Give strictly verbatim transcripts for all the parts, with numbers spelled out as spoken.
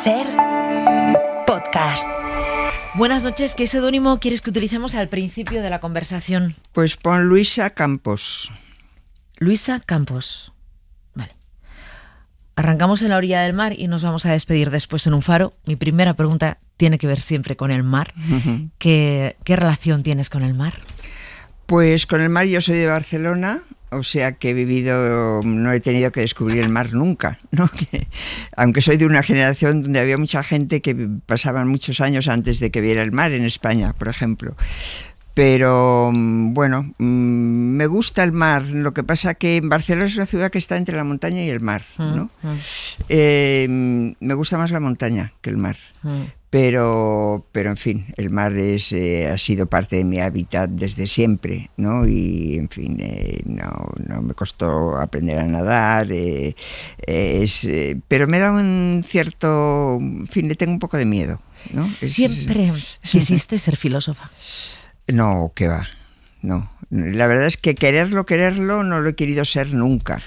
Ser podcast. Buenas noches. ¿Qué seudónimo quieres que utilicemos al principio de la conversación? Pues pon Luisa Campos. Luisa Campos. Vale. Arrancamos en la orilla del mar y nos vamos a despedir después en un faro. Mi primera pregunta tiene que ver siempre con el mar. Uh-huh. ¿Qué, qué relación tienes con el mar? Pues con el mar yo soy de Barcelona, o sea que he vivido, no he tenido que descubrir el mar nunca, ¿no? Que, aunque soy de una generación donde había mucha gente que pasaban muchos años antes de que viera el mar en España, por ejemplo. Pero bueno, me gusta el mar, lo que pasa que Barcelona es una ciudad que está entre la montaña y el mar, ¿no? Mm, mm. Eh, me gusta más la montaña que el mar. Mm. Pero, pero en fin, el mar es, eh, ha sido parte de mi hábitat desde siempre, ¿no? Y en fin, eh, no, no me costó aprender a nadar, eh, eh, es, eh, pero me da un cierto, en fin, le tengo un poco de miedo, ¿no? ¿Siempre es, quisiste ser filósofa? No, qué va, no. La verdad es que quererlo, quererlo, no lo he querido ser nunca.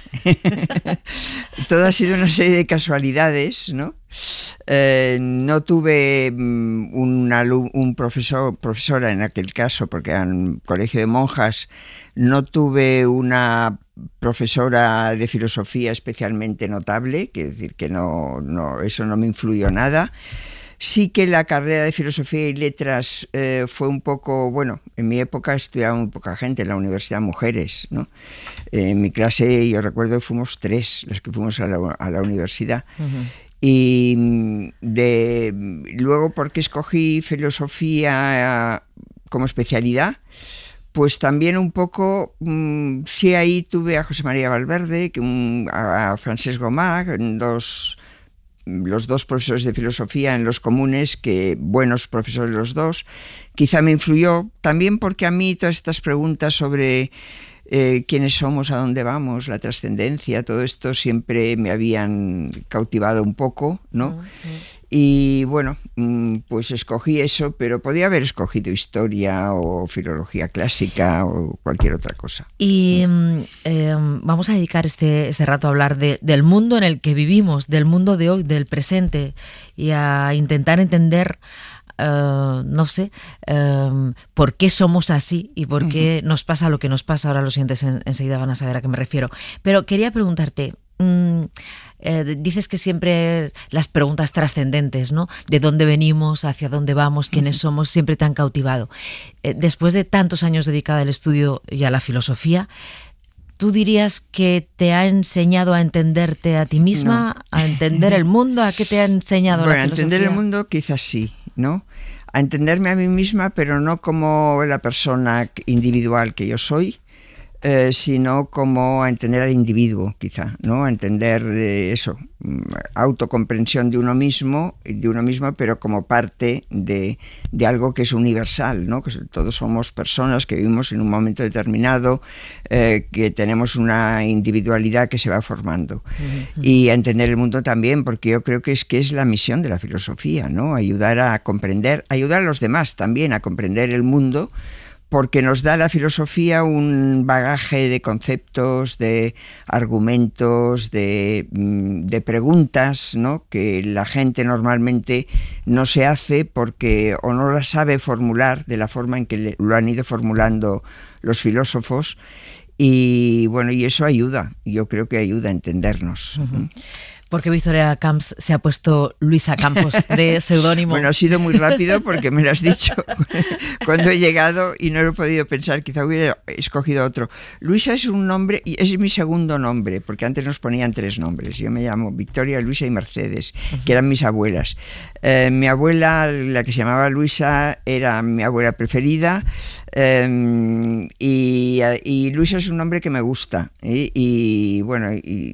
Todo ha sido una serie de casualidades, ¿no? Eh, no tuve um, un, alum, un profesor, profesora en aquel caso, porque era un colegio de monjas, no tuve una profesora de filosofía especialmente notable, quiero decir que no, no, eso no me influyó nada. Sí que la carrera de Filosofía y Letras eh, fue un poco, bueno, en mi época estudiaba muy poca gente en la universidad, mujeres, ¿no? Eh, en mi clase, yo recuerdo, fuimos tres las que fuimos a la, a la universidad. Uh-huh. Y de, luego, porque escogí Filosofía como especialidad, pues también un poco, mmm, sí, ahí tuve a José María Valverde, que, um, a, a Francesc Gomà, dos... los dos profesores de filosofía en los comunes, que buenos profesores los dos, quizá me influyó también porque a mí todas estas preguntas sobre eh, quiénes somos, a dónde vamos, la trascendencia, todo esto siempre me habían cautivado un poco, ¿no? Uh-huh. Y bueno, pues escogí eso, pero podía haber escogido historia o filología clásica o cualquier otra cosa. Y eh, vamos a dedicar este, este rato a hablar de, del mundo en el que vivimos, del mundo de hoy, del presente, y a intentar entender, uh, no sé, uh, por qué somos así y por qué uh-huh. nos pasa lo que nos pasa. Ahora los oyentes en, enseguida van a saber a qué me refiero. Pero quería preguntarte... Um, Eh, dices que siempre las preguntas trascendentes, ¿no? De dónde venimos, hacia dónde vamos, quiénes uh-huh. somos, siempre te han cautivado. Eh, después de tantos años dedicada al estudio y a la filosofía, ¿tú dirías que te ha enseñado a entenderte a ti misma, no. a entender el mundo? ¿A qué te ha enseñado bueno, la filosofía? A entender el mundo quizás sí, ¿no? A entenderme a mí misma, pero no como la persona individual que yo soy, Eh, sino como a entender al individuo, quizá, ¿no? A entender eh, eso, autocomprensión de uno mismo, de uno mismo, pero como parte de, de algo que es universal, ¿no? Que todos somos personas que vivimos en un momento determinado, eh, que tenemos una individualidad que se va formando. Uh-huh. Y a entender el mundo también, porque yo creo que es que es la misión de la filosofía, ¿no? Ayudar a comprender, ayudar a los demás también a comprender el mundo, porque nos da la filosofía un bagaje de conceptos, de argumentos, de, de preguntas, ¿no? Que la gente normalmente no se hace porque o no las sabe formular de la forma en que lo han ido formulando los filósofos. Y bueno, y eso ayuda, yo creo que ayuda a entendernos. Uh-huh. ¿Por qué Victoria Camps se ha puesto Luisa Campos de seudónimo? Bueno, ha sido muy rápido porque me lo has dicho cuando he llegado y no lo he podido pensar, quizá hubiera escogido otro. Luisa es un nombre, es mi segundo nombre, porque antes nos ponían tres nombres. Yo me llamo Victoria, Luisa y Mercedes, uh-huh. que eran mis abuelas. Eh, mi abuela, la que se llamaba Luisa, era mi abuela preferida. Um, y, y Luisa es un nombre que me gusta, ¿eh? y bueno, y,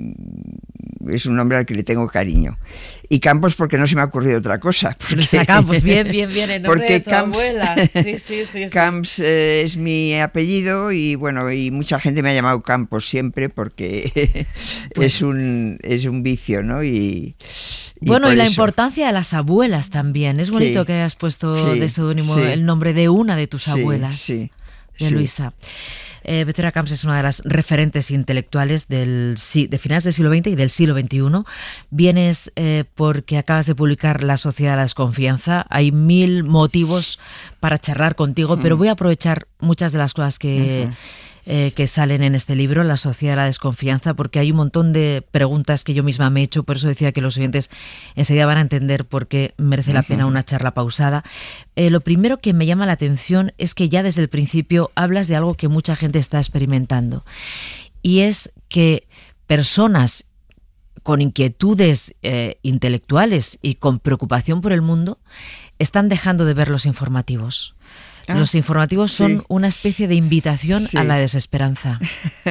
es un nombre al que le tengo cariño. Y Campos porque no se me ha ocurrido otra cosa. Porque, Luisa Campos, bien, bien, bien, en nombre de tu Camps, abuela. Sí, sí, sí, sí. Camps eh, es mi apellido y bueno, y mucha gente me ha llamado Campos siempre porque bueno. es un es un vicio, ¿no? Y, y bueno, y la eso. importancia de las abuelas también. Es bonito sí, que hayas puesto sí, de seudónimo sí, el nombre de una de tus sí, abuelas, sí, de sí. Luisa. Eh, Victoria Camps es una de las referentes intelectuales del, de finales del siglo veinte y del siglo veintiuno. Vienes eh, porque acabas de publicar La sociedad de la desconfianza. Hay mil motivos para charlar contigo, uh-huh. pero voy a aprovechar muchas de las cosas que... Uh-huh. Eh, que salen en este libro, La sociedad de la desconfianza, porque hay un montón de preguntas que yo misma me he hecho, por eso decía que los oyentes enseguida van a entender por qué merece la pena una charla pausada. Eh, lo primero que me llama la atención es que ya desde el principio hablas de algo que mucha gente está experimentando, y es que personas con inquietudes eh, intelectuales y con preocupación por el mundo están dejando de ver los informativos. Ah, los informativos son sí. una especie de invitación sí. a la desesperanza.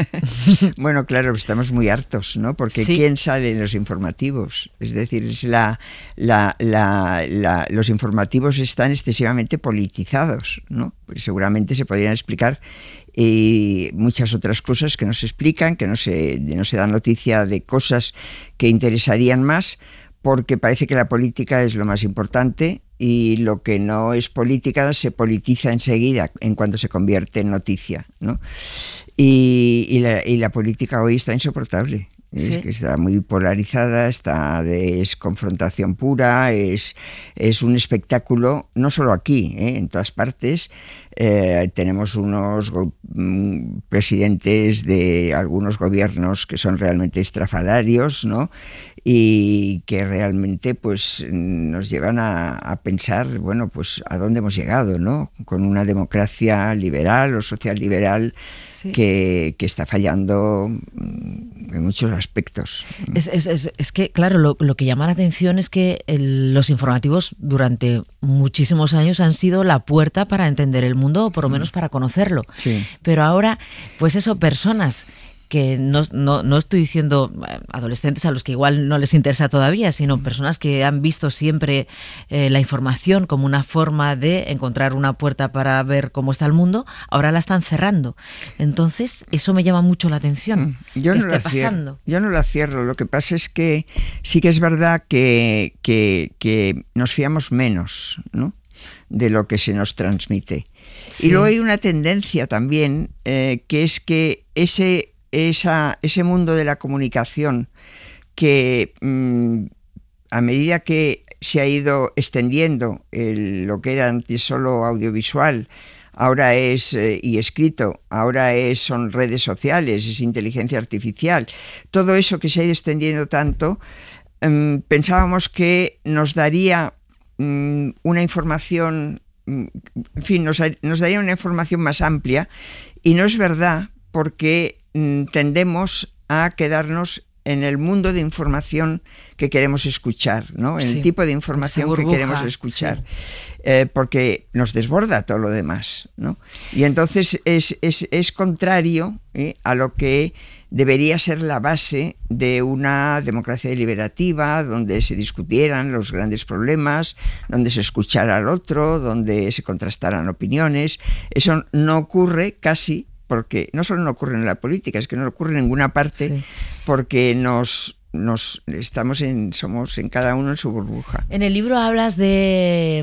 Bueno, claro, estamos muy hartos, ¿no? Porque sí. ¿quién sale en los informativos? Es decir, es la, la, la, la, los informativos están excesivamente politizados, ¿no? Pues seguramente se podrían explicar y muchas otras cosas que no se explican, que no se, no se dan noticia de cosas que interesarían más, porque parece que la política es lo más importante y lo que no es política se politiza enseguida en cuanto se convierte en noticia, ¿no? Y, y, la, y la política hoy está insoportable. Es ¿Sí? que está muy polarizada, está de, es confrontación pura, es, es un espectáculo, no solo aquí, ¿eh? En todas partes. Eh, tenemos unos go- presidentes de algunos gobiernos que son realmente estrafalarios, ¿no? Y que realmente pues nos llevan a, a pensar, bueno, pues a dónde hemos llegado, ¿no? Con una democracia liberal o social liberal sí. que, que está fallando en muchos aspectos. Es, es, es, es que, claro, lo, lo que llama la atención es que el, los informativos durante muchísimos años han sido la puerta para entender el mundo, o por lo menos para conocerlo. Sí. Pero ahora, pues eso, personas que no, no, no estoy diciendo adolescentes a los que igual no les interesa todavía, sino personas que han visto siempre eh, la información como una forma de encontrar una puerta para ver cómo está el mundo, ahora la están cerrando. Entonces, eso me llama mucho la atención. Yo que no esté la pasando. Cierro. Yo no la cierro. Lo que pasa es que sí que es verdad que, que, que nos fiamos menos, ¿no?, de lo que se nos transmite. Sí. Y luego hay una tendencia también, eh, que es que ese Esa, ese mundo de la comunicación que mmm, a medida que se ha ido extendiendo el, lo que era antes solo audiovisual, ahora es eh, y escrito, ahora es, son redes sociales, es inteligencia artificial, todo eso que se ha ido extendiendo tanto, mmm, pensábamos que nos daría mmm, una información, mmm, en fin, nos, nos daría una información más amplia, y no es verdad, porque tendemos a quedarnos en el mundo de información que queremos escuchar, ¿no? En sí, el tipo de información burbuja, que queremos escuchar, sí. eh, porque nos desborda todo lo demás, ¿no? Y entonces es, es, es contrario ¿eh? a lo que debería ser la base de una democracia deliberativa, donde se discutieran los grandes problemas, donde se escuchara al otro, donde se contrastaran opiniones. Eso no ocurre casi, porque no solo no ocurre en la política, es que no ocurre en ninguna parte, sí. porque nos, nos estamos en, somos en cada uno en su burbuja. En el libro hablas de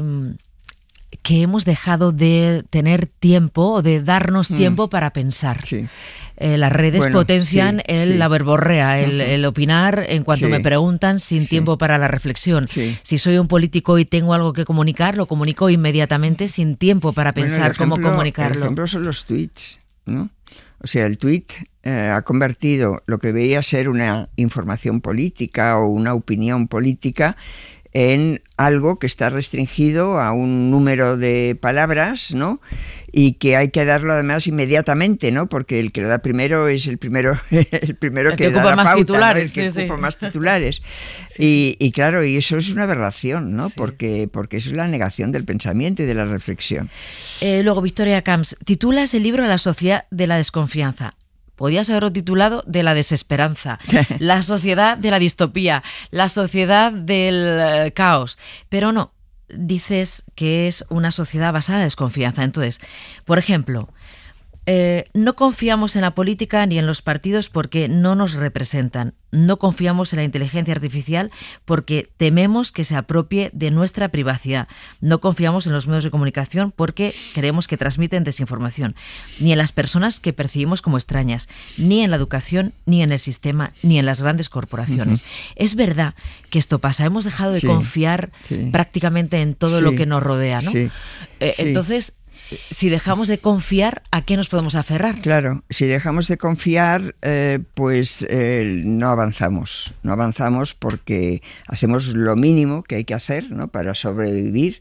que hemos dejado de tener tiempo o de darnos mm. tiempo para pensar. Sí. Eh, las redes bueno, potencian sí, el, sí. la verborrea, el, uh-huh. el opinar en cuanto sí. me preguntan, sin sí. tiempo para la reflexión. Sí. Si soy un político y tengo algo que comunicar, lo comunico inmediatamente sin tiempo para pensar bueno, ejemplo, cómo comunicarlo. El ejemplo son los tweets, ¿no? O sea, el tuit eh, ha convertido lo que debería ser una información política o una opinión política en algo que está restringido a un número de palabras, ¿no? Y que hay que darlo además inmediatamente, ¿no? Porque el que lo da primero es el primero, el primero el que, que da ocupa la más pauta, titulares, ¿no? El que sí, ocupa sí. más titulares. Sí. Y, y claro, y eso es una aberración, ¿no? Sí. Porque, porque eso es la negación del pensamiento y de la reflexión. Eh, luego, Victoria Camps, titulas el libro La sociedad de la desconfianza. Podías haberlo titulado de la desesperanza, la sociedad de la distopía, la sociedad del caos, pero no, dices que es una sociedad basada en desconfianza. Entonces, por ejemplo, Eh, no confiamos en la política ni en los partidos porque no nos representan. No confiamos en la inteligencia artificial porque tememos que se apropie de nuestra privacidad. No confiamos en los medios de comunicación porque creemos que transmiten desinformación. Ni en las personas que percibimos como extrañas. Ni en la educación, ni en el sistema, ni en las grandes corporaciones. Uh-huh. Es verdad que esto pasa. Hemos dejado de sí, confiar sí. prácticamente en todo sí, lo que nos rodea, ¿no? Sí, eh, sí. Entonces... Si dejamos de confiar, ¿a qué nos podemos aferrar? Claro, si dejamos de confiar, eh, pues eh, no avanzamos. No avanzamos porque hacemos lo mínimo que hay que hacer, ¿no?, para sobrevivir,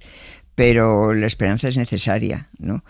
pero la esperanza es necesaria, ¿no?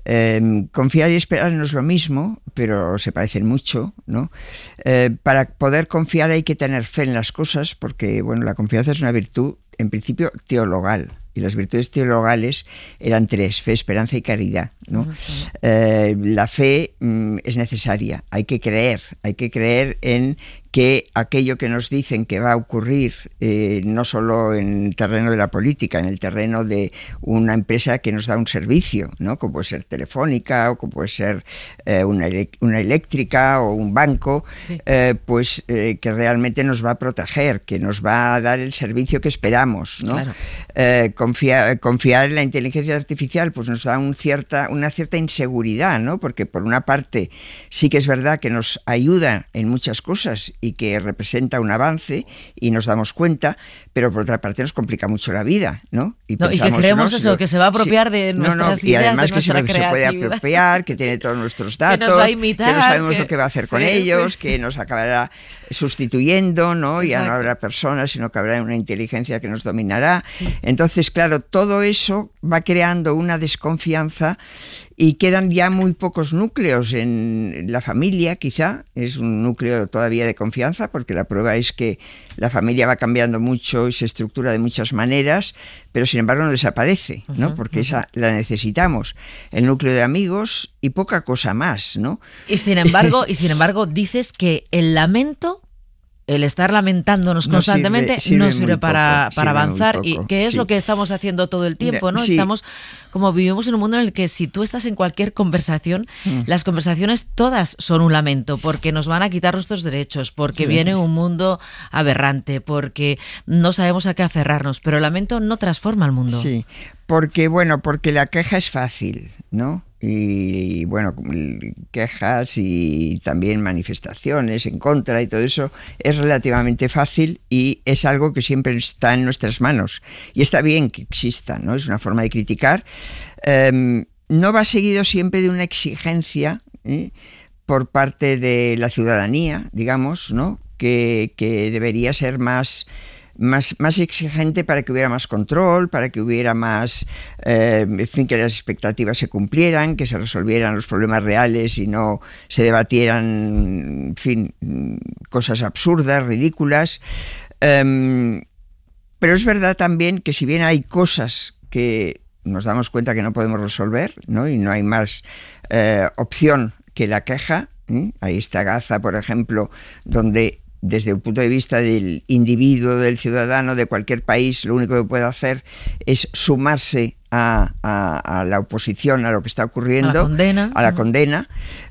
Eh, confiar y esperar no es lo mismo, pero se parecen mucho, ¿no? Eh, para poder confiar hay que tener fe en las cosas, porque, bueno, la confianza es una virtud, en principio, teologal. Y las virtudes teologales eran tres: fe, esperanza y caridad, ¿no? Uh-huh. Eh, la fe mm, es necesaria, hay que creer, hay que creer en que aquello que nos dicen que va a ocurrir, eh, no solo en el terreno de la política, en el terreno de una empresa que nos da un servicio, ¿no?, como puede ser Telefónica o como puede ser eh, una, una eléctrica o un banco, sí. eh, pues eh, que realmente nos va a proteger, que nos va a dar el servicio que esperamos, ¿no? Claro. Eh, confiar, confiar en la inteligencia artificial pues nos da un cierta, una cierta inseguridad, ¿no? Porque por una parte sí que es verdad que nos ayuda en muchas cosas y que representa un avance y nos damos cuenta, pero por otra parte nos complica mucho la vida, ¿no? Y, no, pensamos, y que creemos ¿no? eso, lo, que se va a apropiar sí, de nuestras no, no, ideas, y además de que se, se puede apropiar, que tiene todos nuestros datos, que, nos va a imitar, que no sabemos que... lo que va a hacer sí, con ellos, sí. que nos acabará sustituyendo, ¿no? Exacto. Ya no habrá personas, sino que habrá una inteligencia que nos dominará. Sí. Entonces, claro, todo eso va creando una desconfianza y quedan ya muy pocos núcleos en la familia, quizá, es un núcleo todavía de confianza, porque la prueba es que la familia va cambiando mucho y se estructura de muchas maneras, pero sin embargo no desaparece, ¿no? Uh-huh, porque uh-huh. esa la necesitamos. El núcleo de amigos y poca cosa más, ¿no? Y sin embargo, y sin embargo dices que el lamento, el estar lamentándonos no constantemente sirve, sirve no sirve para, poco, para sirve avanzar, y que es sí. lo que estamos haciendo todo el tiempo, ¿no? Sí. Estamos, como vivimos en un mundo en el que si tú estás en cualquier conversación, mm. las conversaciones todas son un lamento, porque nos van a quitar nuestros derechos, porque sí. viene un mundo aberrante, porque no sabemos a qué aferrarnos, pero el lamento no transforma el mundo. Sí, porque bueno, porque la queja es fácil, ¿no? Y bueno, quejas y también manifestaciones en contra y todo eso es relativamente fácil y es algo que siempre está en nuestras manos. Y está bien que exista, ¿no? Es una forma de criticar. Um, no va seguido siempre de una exigencia ¿eh? por parte de la ciudadanía, digamos, ¿no? Que, que debería ser más... Más, más exigente para que hubiera más control, para que hubiera más, eh, en fin, que las expectativas se cumplieran, que se resolvieran los problemas reales y no se debatieran, en fin, cosas absurdas, ridículas. Um, pero es verdad también que si bien hay cosas que nos damos cuenta que no podemos resolver, ¿no? Y no hay más eh, opción que la queja, ¿eh? Ahí está Gaza, por ejemplo, donde desde el punto de vista del individuo, del ciudadano, de cualquier país, lo único que puede hacer es sumarse a, a, a la oposición, a lo que está ocurriendo, a la condena, a la condena,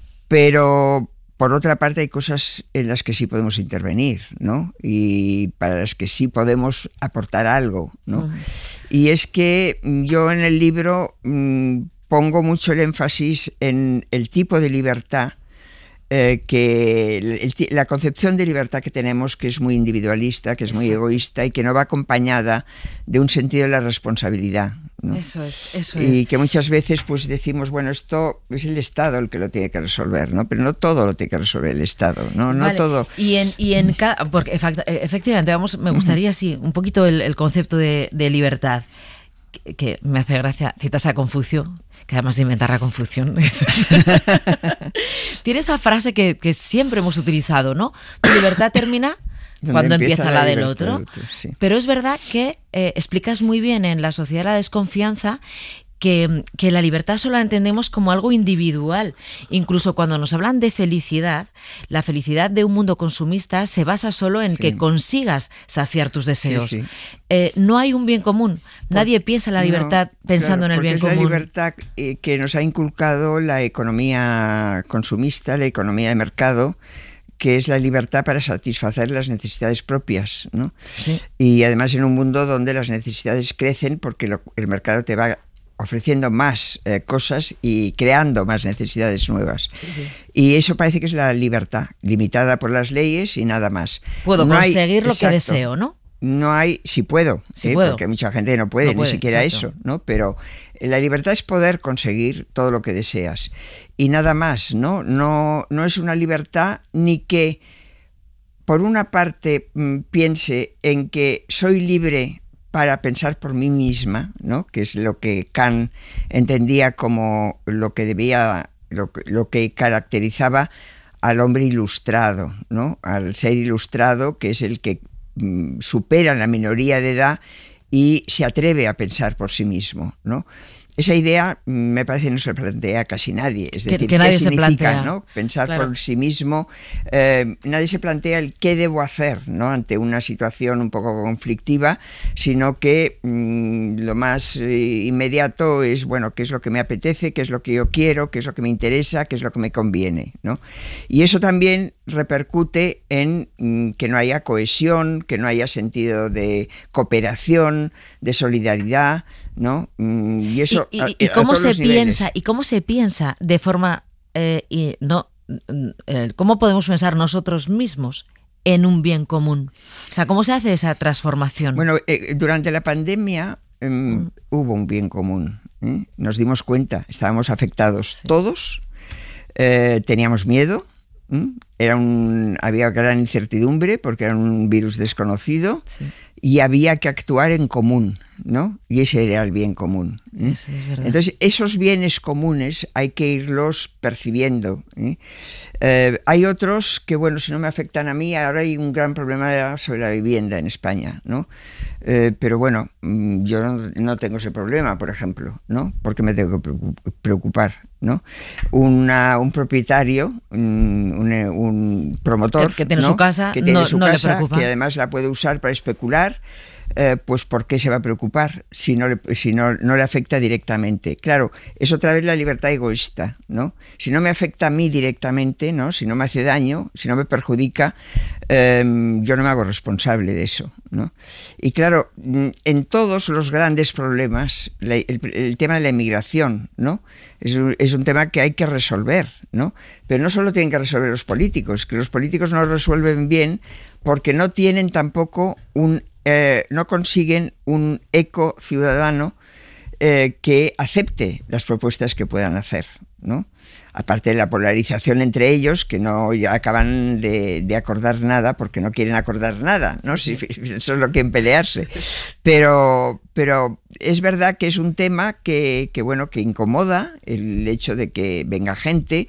pero por otra parte hay cosas en las que sí podemos intervenir, ¿no? Y para las que sí podemos aportar algo, ¿no? Uh-huh. Y es que yo en el libro mmm, pongo mucho el énfasis en el tipo de libertad Eh, que el, el, la concepción de libertad que tenemos, que es muy individualista, que es muy eso. egoísta y que no va acompañada de un sentido de la responsabilidad, ¿no? Eso es, eso y es. que muchas veces pues decimos, bueno, esto es el Estado el que lo tiene que resolver, ¿no? Pero no todo lo tiene que resolver el Estado, ¿no? No vale. todo. Y en, y en cada, porque efectivamente, vamos, me gustaría, sí, un poquito el, el concepto de, de libertad, que, que me hace gracia, citas a Confucio, que además de inventar la confusión. Tiene esa frase que, que siempre hemos utilizado, ¿no? Tu libertad termina cuando empieza, empieza la, la del otro. Del otro sí. Pero es verdad que eh, explicas muy bien en La sociedad de la desconfianza que, que la libertad solo la entendemos como algo individual. Incluso cuando nos hablan de felicidad, la felicidad de un mundo consumista se basa solo en sí. que consigas saciar tus deseos. Sí, sí. Eh, no hay un bien común. Por, Nadie piensa en la libertad no, pensando claro, en el bien es común. Es la libertad eh, que nos ha inculcado la economía consumista, la economía de mercado, que es la libertad para satisfacer las necesidades propias, ¿no? Sí. Y además en un mundo donde las necesidades crecen porque lo, el mercado te va ofreciendo más eh, cosas y creando más necesidades nuevas. Sí, sí. Y eso parece que es la libertad, limitada por las leyes y nada más. Puedo no conseguir hay, lo exacto, que deseo, ¿no? No hay, si puedo, sí ¿eh? puedo. Porque mucha gente no puede, no puede ni siquiera exacto. eso, ¿no? Pero la libertad es poder conseguir todo lo que deseas y nada más, ¿no? No, no es una libertad ni que por una parte mmm, piense en que soy libre para pensar por mí misma, ¿no? Que es lo que Kant entendía como lo que debía, lo que, lo que caracterizaba al hombre ilustrado, ¿no? Al ser ilustrado, que es el que mmm, supera la minoría de edad y se atreve a pensar por sí mismo, ¿no? Esa idea me parece no se plantea casi nadie, es decir, que, que nadie ¿qué significa, se plantea, ¿no? Pensar claro. por sí mismo, eh, nadie se plantea el qué debo hacer, ¿no? Ante una situación un poco conflictiva, sino que mmm, lo más eh, inmediato es, bueno, qué es lo que me apetece, qué es lo que yo quiero, qué es lo que me interesa, qué es lo que me conviene, ¿no? Y eso también repercute en mmm, que no haya cohesión, que no haya sentido de cooperación, de solidaridad, ¿no? Y eso y, y, a, y a cómo todos se los piensa niveles. y cómo se piensa de forma eh, y no eh, cómo podemos pensar nosotros mismos en un bien común, o sea, cómo se hace esa transformación. Bueno, eh, durante la pandemia eh, mm. hubo un bien común, ¿eh? Nos dimos cuenta, estábamos afectados sí. todos, eh, teníamos miedo. Era un, había gran incertidumbre porque era un virus desconocido sí. y había que actuar en común, ¿no? Y ese era el bien común, ¿eh? Sí, es verdad. Entonces, esos bienes comunes hay que irlos percibiendo, ¿eh? Eh, hay otros que, bueno, si no me afectan a mí, ahora hay un gran problema sobre la vivienda en España, ¿no? Eh, pero bueno, yo no, no tengo ese problema, por ejemplo, ¿no? ¿Por qué me tengo que preocupar, ¿no? Una, un propietario, un, un, un promotor que, que tiene ¿no? su casa, que, tiene no, su no casa le preocupa. Que además la puede usar para especular. Eh, pues ¿por qué se va a preocupar si no le, si no, no le afecta directamente? Claro, es otra vez la libertad egoísta, ¿no? Si no me afecta a mí directamente, ¿no? Si no me hace daño, si no me perjudica, eh, yo no me hago responsable de eso, ¿no? Y claro, en todos los grandes problemas, la, el, el tema de la inmigración, ¿no? Es un, es un tema que hay que resolver, ¿no? Pero no solo tienen que resolver los políticos, que los políticos no lo resuelven bien porque no tienen tampoco un Eh, no consiguen un eco ciudadano eh, que acepte las propuestas que puedan hacer, ¿no? Aparte de la polarización entre ellos, que no acaban de, de acordar nada porque no quieren acordar nada, ¿no? Si, eso es lo que en pelearse. Pero, pero es verdad que es un tema que, que, bueno, que incomoda el hecho de que venga gente.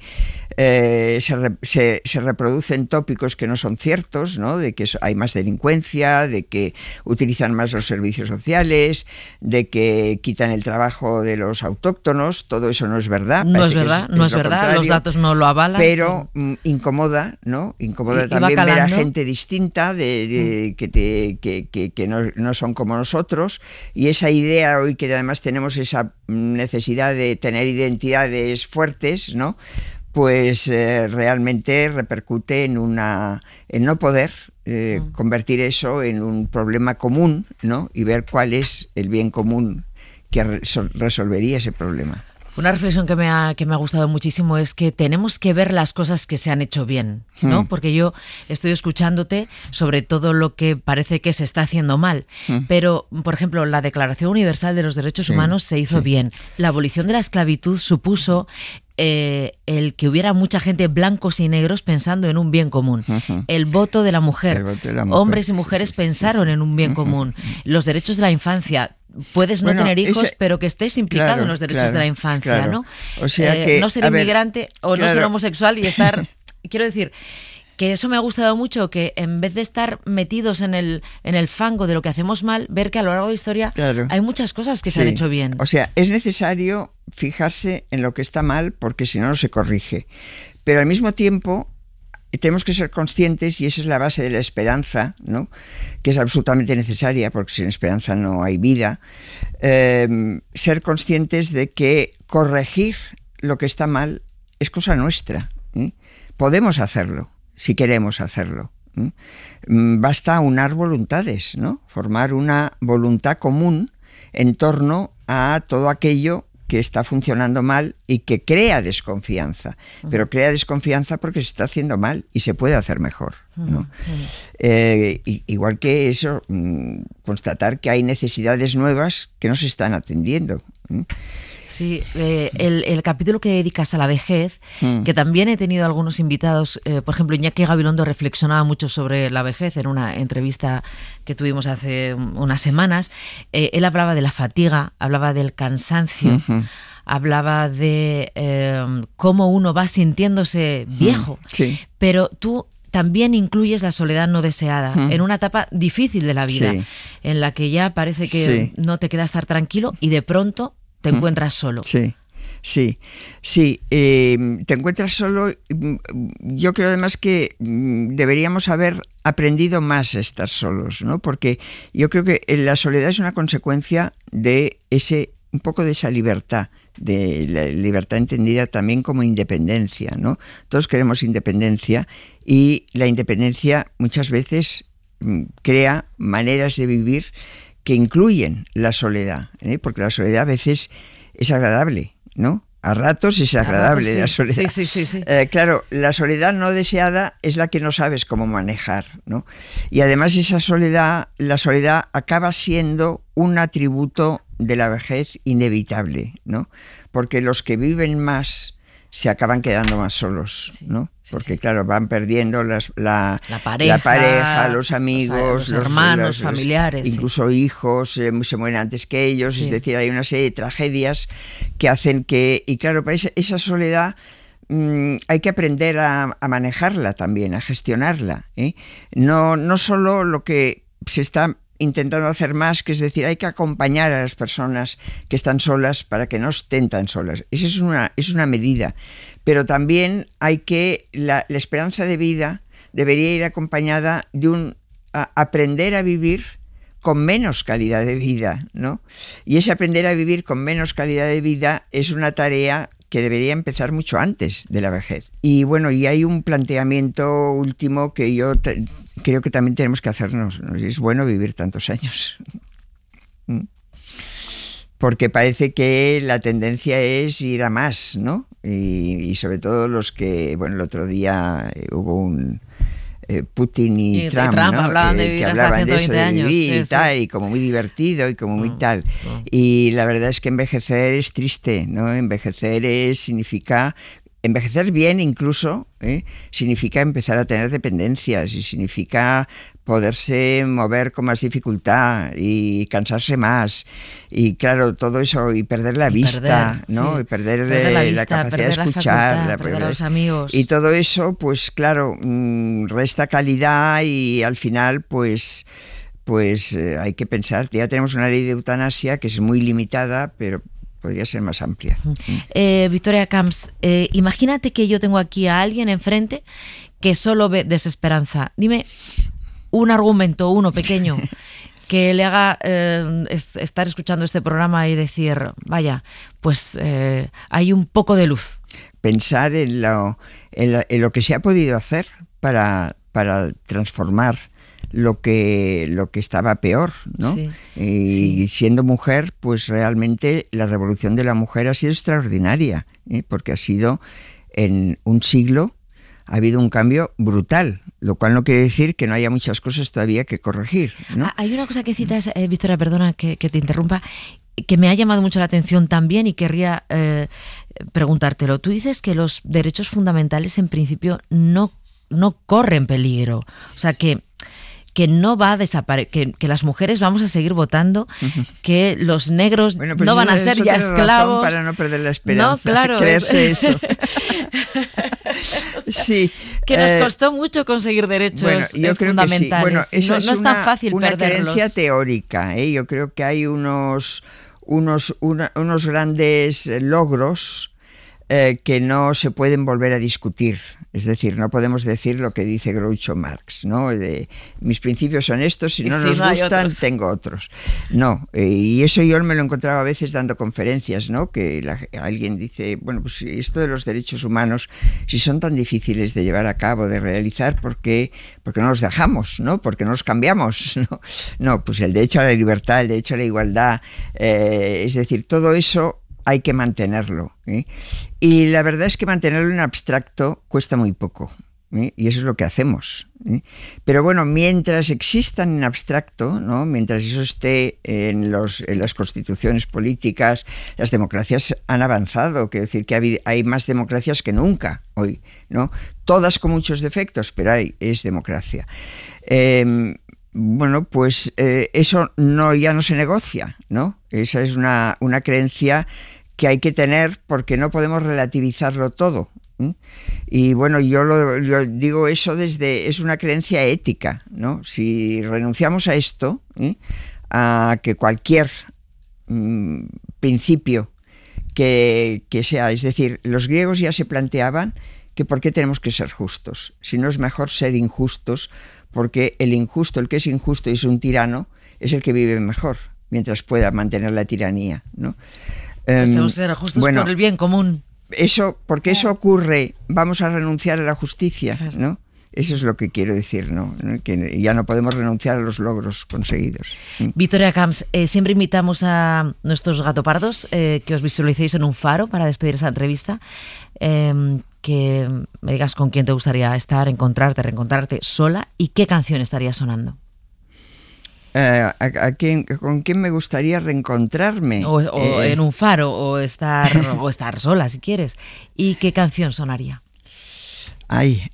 Eh, se, re, se, se reproducen tópicos que no son ciertos, ¿no? De que hay más delincuencia, de que utilizan más los servicios sociales, de que quitan el trabajo de los autóctonos. Todo eso no es verdad. No es verdad, es, no es, es verdad, los datos no lo avalan. Pero sí. incomoda, ¿no? Incomoda y, también ver a gente distinta de, de, mm. que, te, que, que, que no, no son como nosotros, y esa idea hoy que además tenemos esa necesidad de tener identidades fuertes, ¿no? Pues eh, realmente repercute en una en no poder eh, mm. convertir eso en un problema común, ¿no? Y ver cuál es el bien común que re resolvería ese problema. Una reflexión que me, ha, que me ha gustado muchísimo es que tenemos que ver las cosas que se han hecho bien, ¿no? Mm. Porque yo estoy escuchándote sobre todo lo que parece que se está haciendo mal, mm. pero, por ejemplo, la Declaración Universal de los Derechos sí, Humanos se hizo sí. bien. La abolición de la esclavitud supuso Eh, el que hubiera mucha gente, blancos y negros, pensando en un bien común. Uh-huh. El voto de la mujer. voto de la mujer. Hombres y mujeres sí, sí, pensaron sí, sí. en un bien uh-huh. común. Los derechos de la infancia. Puedes no bueno, tener hijos, ese, pero que estés implicado claro, en los derechos claro, de la infancia, claro. ¿no? O sea eh, que, no ser inmigrante ver, o claro. no ser homosexual y estar... Quiero decir que eso me ha gustado mucho, que en vez de estar metidos en el, en el fango de lo que hacemos mal, ver que a lo largo de la historia claro. hay muchas cosas que sí. se han hecho bien. O sea, es necesario fijarse en lo que está mal porque si no, no se corrige. Pero al mismo tiempo tenemos que ser conscientes, y esa es la base de la esperanza, ¿no? Que es absolutamente necesaria, porque sin esperanza no hay vida, eh, ser conscientes de que corregir lo que está mal es cosa nuestra, ¿eh? Podemos hacerlo, si queremos hacerlo, ¿eh? Basta unar voluntades, ¿no? Formar una voluntad común en torno a todo aquello que está funcionando mal y que crea desconfianza, uh-huh. pero crea desconfianza porque se está haciendo mal y se puede hacer mejor, ¿no? Uh-huh. Eh, igual que eso, mmm, constatar que hay necesidades nuevas que no se están atendiendo. ¿eh? Sí, eh, el, el capítulo que dedicas a la vejez, mm. que también he tenido algunos invitados, eh, por ejemplo, Iñaki Gabilondo reflexionaba mucho sobre la vejez en una entrevista que tuvimos hace unas semanas. Eh, él hablaba de la fatiga, hablaba del cansancio, uh-huh. hablaba de eh, cómo uno va sintiéndose viejo, mm. sí. pero tú también incluyes la soledad no deseada, mm. en una etapa difícil de la vida, sí. en la que ya parece que sí. no te queda estar tranquilo y de pronto te encuentras solo. Sí, sí, sí. Eh, te encuentras solo. Yo creo además que deberíamos haber aprendido más a estar solos, ¿no? Porque yo creo que la soledad es una consecuencia de ese, un poco de esa libertad, de la libertad entendida también como independencia, ¿no? Todos queremos independencia y la independencia muchas veces crea maneras de vivir que incluyen la soledad, ¿eh? Porque la soledad a veces es agradable, ¿no? A ratos es agradable sí. la soledad. Sí, sí, sí, sí. Eh, claro, la soledad no deseada es la que no sabes cómo manejar, ¿no? Y además esa soledad, la soledad acaba siendo un atributo de la vejez inevitable, ¿no? Porque los que viven más se acaban quedando más solos, sí, ¿no? Porque, sí, claro, van perdiendo las, la, la, pareja, la pareja, los amigos, los, los hermanos, los, familiares. Incluso sí. hijos eh, se mueren antes que ellos. Sí. Es decir, hay una serie de tragedias que hacen que... Y claro, esa, esa soledad mmm, hay que aprender a, a manejarla también, a gestionarla, ¿eh? No, no solo lo que se está intentando hacer más, que es decir, hay que acompañar a las personas que están solas para que no estén tan solas. Esa es una, es una medida. Pero también hay que, la, la esperanza de vida debería ir acompañada de un a, aprender a vivir con menos calidad de vida, ¿no? Y ese aprender a vivir con menos calidad de vida es una tarea que debería empezar mucho antes de la vejez. Y bueno, y hay un planteamiento último que yo te, creo que también tenemos que hacernos. Es bueno vivir tantos años. Porque parece que la tendencia es ir a más, ¿no? Y, y sobre todo los que, bueno, el otro día hubo un... Eh, Putin y, y Trump, Trump ¿no? hablaban que, de vivir que hasta hablaban de eso, de años, vivir sí, y tal, sí. y como muy divertido y como muy no, tal. No. Y la verdad es que envejecer es triste, ¿no? Envejecer es, significa... Envejecer bien incluso ¿eh? significa empezar a tener dependencias y significa poderse mover con más dificultad y cansarse más y claro, todo eso y perder la y vista, perder, ¿no? Sí. Y perder, perder la, vista, la capacidad perder de escuchar, la facultad, la, perder a los amigos. Y todo eso, pues claro, resta calidad y al final, pues... pues eh, hay que pensar, ya tenemos una ley de eutanasia que es muy limitada, pero podría ser más amplia. Eh, Victoria Camps, eh, imagínate que yo tengo aquí a alguien enfrente que solo ve desesperanza. Dime un argumento, uno pequeño, que le haga eh, es, estar escuchando este programa y decir, vaya, pues eh, hay un poco de luz. Pensar en lo, en lo, en lo que se ha podido hacer para, para transformar lo que lo que estaba peor, ¿no? Sí, y sí. Siendo mujer, pues realmente la revolución de la mujer ha sido extraordinaria, ¿eh? Porque ha sido en un siglo, ha habido un cambio brutal, lo cual no quiere decir que no haya muchas cosas todavía que corregir, ¿no? Hay una cosa que citas, eh, Victoria, perdona que, que te interrumpa, que me ha llamado mucho la atención también y querría eh, preguntártelo. Tú dices que los derechos fundamentales en principio no, no corren peligro, o sea que que no va a desaparecer, que, que las mujeres vamos a seguir votando, uh-huh. que los negros bueno, pues no van a ser ya esclavos. Para no perder la esperanza, no, claro, creerse es... eso. Sí. Que nos eh, costó mucho conseguir derechos bueno, yo eh, creo fundamentales. Que sí. Bueno, esa no, es no es una, tan fácil una perderlos. creencia teórica. ¿eh? Yo creo que hay unos, unos, una, unos grandes logros eh, que no se pueden volver a discutir. Es decir, no podemos decir lo que dice Groucho Marx, ¿no? De, mis principios son estos, si no si nos no gustan, otros. tengo otros. No, eh, y eso yo me lo encontraba a veces dando conferencias, ¿no? Que la, alguien dice, bueno, pues esto de los derechos humanos, si son tan difíciles de llevar a cabo, de realizar, ¿por qué, por qué no los dejamos, ¿no? ¿Por qué no los cambiamos? No, no pues el derecho a la libertad, el derecho a la igualdad, eh, es decir, todo eso hay que mantenerlo. ¿eh? Y la verdad es que mantenerlo en abstracto cuesta muy poco. ¿eh? Y eso es lo que hacemos. ¿eh? Pero bueno, mientras existan en abstracto, ¿no? Mientras eso esté en, los, en las constituciones políticas, las democracias han avanzado. Quiero decir que hay, hay más democracias que nunca hoy, ¿no? Todas con muchos defectos, pero hay, es democracia. Eh, Bueno, pues eh, eso no, ya no se negocia, ¿no? Esa es una, una creencia que hay que tener porque no podemos relativizarlo todo. ¿eh? Y bueno, yo lo yo digo eso desde, es una creencia ética, ¿no? Si renunciamos a esto, ¿eh? a que cualquier mmm, principio que, que sea, es decir, los griegos ya se planteaban que por qué tenemos que ser justos, si no es mejor ser injustos, porque el injusto, el que es injusto y es un tirano, es el que vive mejor, mientras pueda mantener la tiranía, ¿no? Pues um, tenemos que ser justos bueno, por el bien común. Eso, porque eso ocurre, vamos a renunciar a la justicia, Claro. ¿no? Eso es lo que quiero decir, ¿no? Que ya no podemos renunciar a los logros conseguidos. Victoria Camps, eh, siempre invitamos a nuestros gatopardos eh, que os visualicéis en un faro para despedir esa entrevista. Eh, que me digas con quién te gustaría estar, encontrarte, reencontrarte sola y qué canción estaría sonando. Uh, a, a quién, ¿Con quién me gustaría reencontrarme? O, o eh, en un faro, o estar, o estar sola si quieres. ¿Y qué canción sonaría? Ay,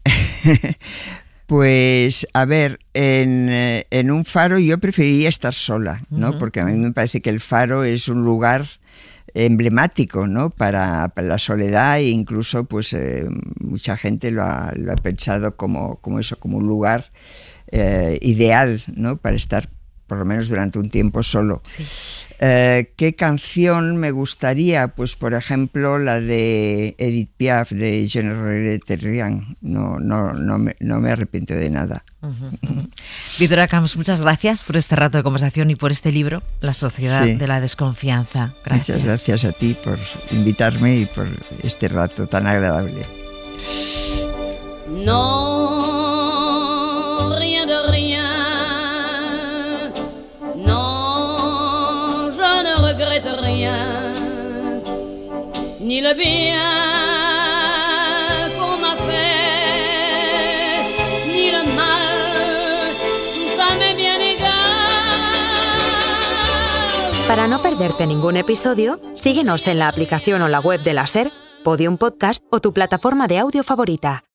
pues a ver, en, en un faro yo preferiría estar sola, ¿no? Uh-huh. Porque a mí me parece que el faro es un lugar emblemático, ¿no? Para, para la soledad, e incluso pues eh, mucha gente lo ha, lo ha pensado como, como eso, como un lugar eh, ideal, ¿no? Para estar por lo menos durante un tiempo solo. Sí. Eh, ¿Qué canción me gustaría? Pues por ejemplo la de Edith Piaf, de Je ne regrette rien. No, no, no, me, no me arrepiento de nada. Uh-huh, uh-huh. Victoria Camps, muchas gracias por este rato de conversación y por este libro, La sociedad sí. de la desconfianza. Gracias. Muchas gracias a ti por invitarme y por este rato tan agradable. No, rien de rien. Non, je ne regrette rien. Ni le bien qu'on m'a fait, ni le mal, tout ça m'est bien égal. Para no perderte ningún episodio, síguenos en la aplicación o la web de la SER, Podium Podcast o tu plataforma de audio favorita.